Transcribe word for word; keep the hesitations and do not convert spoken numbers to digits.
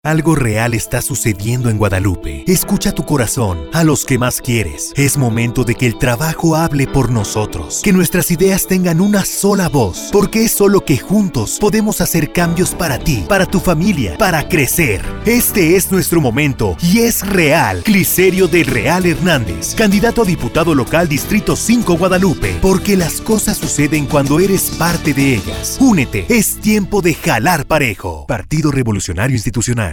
Algo real está sucediendo en Guadalupe. Escucha tu corazón, a los que más quieres. Es momento de que el trabajo hable por nosotros, que nuestras ideas tengan una sola voz, porque es solo que juntos podemos hacer cambios para ti, para tu familia, para crecer. Este es nuestro momento y es real. Cliserio del Real Hernández, candidato a diputado local Distrito cinco Guadalupe, porque las cosas suceden cuando eres parte de ellas. Únete, es tiempo de jalar parejo. Partido Revolucionario Institucional.